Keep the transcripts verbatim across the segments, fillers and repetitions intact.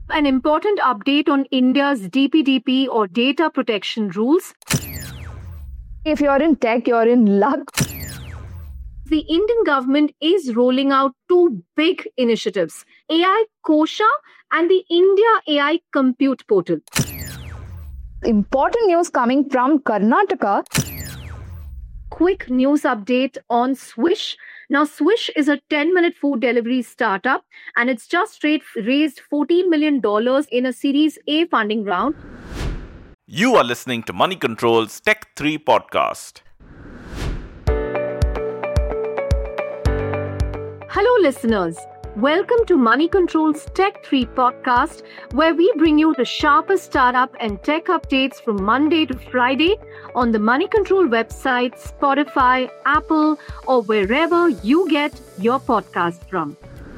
An important update on India's D P D P or data protection rules. If you're in tech, you're in luck. The Indian government is rolling out two big initiatives, A I Kosha and the India A I Compute Portal. Important news coming from Karnataka. Quick news update on Swish. Now, Swish is a ten-minute food delivery startup, and it's just straight raised fourteen million dollars in a Series A funding round. You are listening to Money Control's Tech three podcast. Hello, listeners. Welcome to Money Control's Tech three podcast, where we bring you the sharpest startup and tech updates from Monday to Friday on the Money Control website, Spotify, Apple, or wherever you get your podcast from.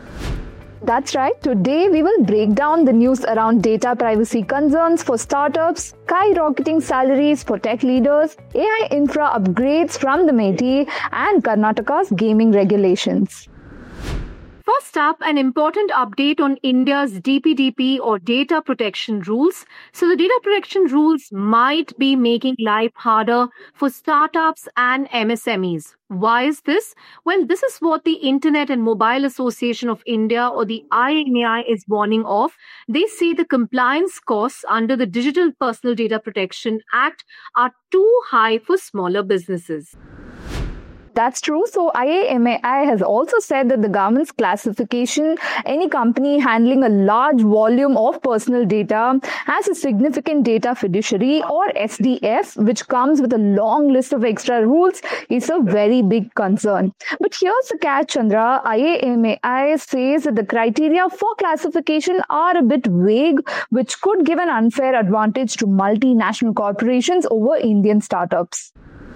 That's right. Today, we will break down the news around data privacy concerns for startups, skyrocketing salaries for tech leaders, A I infra upgrades from the MeitY, and Karnataka's gaming regulations. First up, an important update on India's D P D P or data protection rules. So the data protection rules might be making life harder for startups and M S M Es. Why is this? Well, this is what the Internet and Mobile Association of India or the I M A I is warning of. They say the compliance costs under the Digital Personal Data Protection Act are too high for smaller businesses. That's true. So I A M A I has also said that the government's classification, any company handling a large volume of personal data as a significant data fiduciary or S D F, which comes with a long list of extra rules, is a very big concern. But here's the catch, Chandra. I A M A I says that the criteria for classification are a bit vague, which could give an unfair advantage to multinational corporations over Indian startups.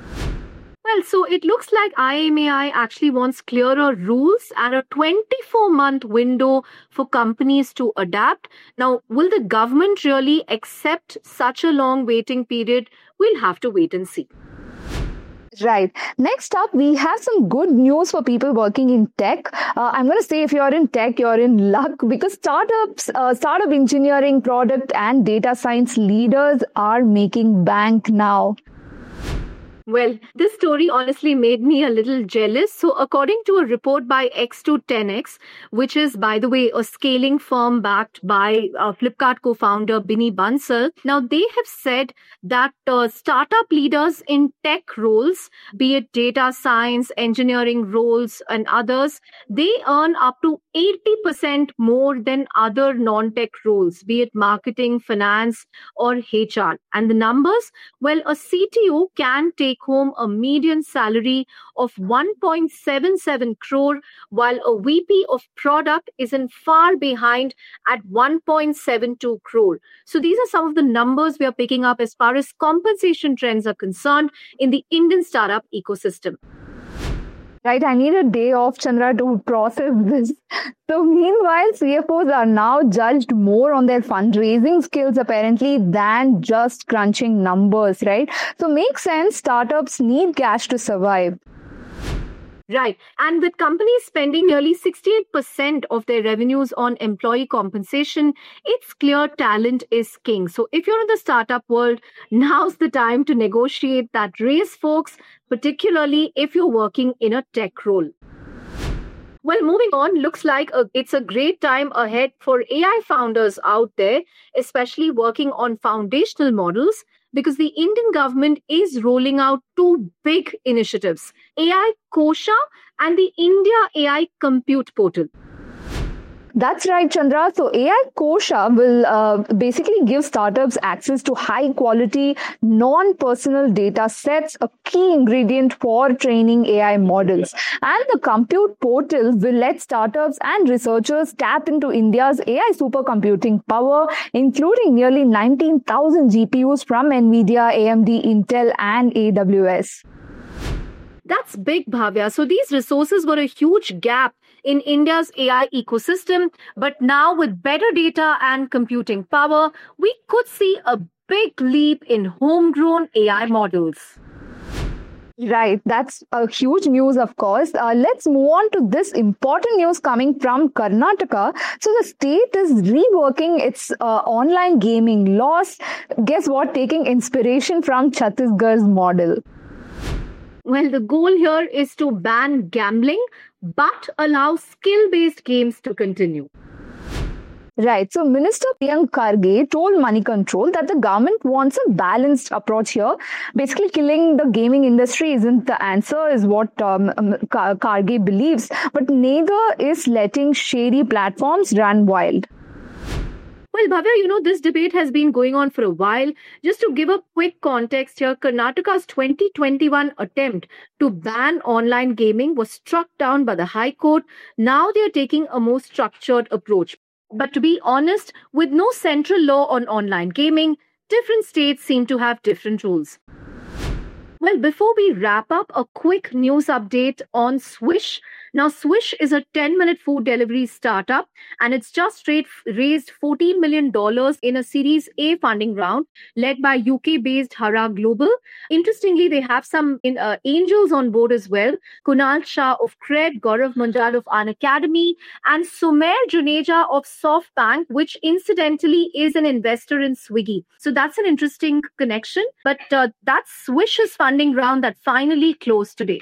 Well, so it looks like I M A I actually wants clearer rules and a twenty-four month window for companies to adapt. Now, will the government really accept such a long waiting period? We'll have to wait and see. Right. Next up, we have some good news for people working in tech. Uh, I'm going to say if you're in tech, you're in luck because startups, uh, startup engineering, product and data science leaders are making bank now. Well, this story honestly made me a little jealous. So according to a report by X two ten X, which is, by the way, a scaling firm backed by uh, Flipkart co-founder Binny Bansal, now they have said that uh, startup leaders in tech roles, be it data science, engineering roles and others, they earn up to eighty percent more than other non-tech roles, be it marketing, finance or H R. And the numbers, well, a C T O can take home a median salary of one point seven seven crore, while a V P of product isn't far behind at one point seven two crore. So these are some of the numbers we are picking up as far as compensation trends are concerned in the Indian startup ecosystem. Right, I need a day off, Chandra, to process this. So meanwhile, C F Os are now judged more on their fundraising skills apparently than just crunching numbers, right? So makes sense, startups need cash to survive. Right. And with companies spending nearly sixty-eight percent of their revenues on employee compensation, it's clear talent is king. So if you're in the startup world, now's the time to negotiate that raise, folks, particularly if you're working in a tech role. Well, moving on, looks like a, it's a great time ahead for A I founders out there, especially working on foundational models, because the Indian government is rolling out two big initiatives, A I Kosha and the India A I Compute Portal. That's right, Chandra. So A I Kosha will uh, basically give startups access to high quality, non-personal data sets, a key ingredient for training A I models. And the compute portal will let startups and researchers tap into India's A I supercomputing power, including nearly nineteen thousand G P Us from NVIDIA, A M D, Intel, and A W S. That's big, Bhavya. So these resources were a huge gap in India's A I ecosystem. But now with better data and computing power, we could see a big leap in homegrown A I models. Right, that's a huge news, of course. Uh, let's move on to this important news coming from Karnataka. So, the state is reworking its uh, online gaming laws. Guess what? Taking inspiration from Chhattisgarh's model. Well, the goal here is to ban gambling but allow skill based games to continue. Right. So Minister Priyank Kharge told Money Control that the government wants a balanced approach here. Basically, killing the gaming industry isn't the answer, is what um, um, Kharge believes. But neither is letting shady platforms run wild. Well, Bhavya, you know, this debate has been going on for a while. Just to give a quick context here, Karnataka's twenty twenty-one attempt to ban online gaming was struck down by the High Court. Now they are taking a more structured approach. But to be honest, with no central law on online gaming, different states seem to have different rules. Well, before we wrap up, a quick news update on Swish. Now, Swish is a ten-minute food delivery startup, and it's just straight raised fourteen million dollars in a Series A funding round led by U K-based Hara Global. Interestingly, they have some in, uh, angels on board as well. Kunal Shah of Cred, Gaurav Manjal of Unacademy, and Sumer Juneja of SoftBank, which incidentally is an investor in Swiggy. So that's an interesting connection. But uh, that's Swish's funding round that finally closed today.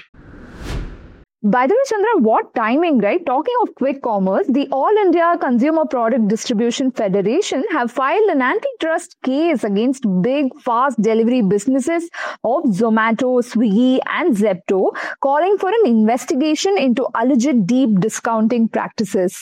By the way, Chandra, what timing, right? Talking of quick commerce, the All India Consumer Product Distribution Federation have filed an antitrust case against big fast delivery businesses of Zomato, Swiggy and Zepto, calling for an investigation into alleged deep discounting practices.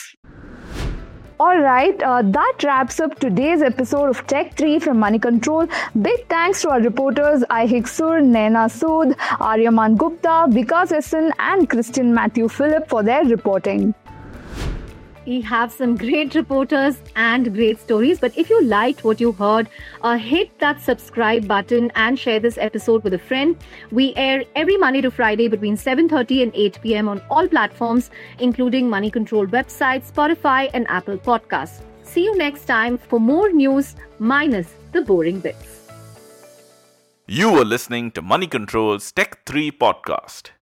All right, uh, that wraps up today's episode of Tech three from Money Control. Big thanks to our reporters Aihik Sur, Naina Sood, Aryaman Gupta, Vikas Essen and Christian Matthew Phillip for their reporting. We have some great reporters and great stories. But if you liked what you heard, uh, hit that subscribe button and share this episode with a friend. We air every Monday to Friday between seven thirty and eight p.m. on all platforms, including Money Control website, Spotify and Apple Podcasts. See you next time for more news minus the boring bits. You were listening to Money Control's Tech three podcast.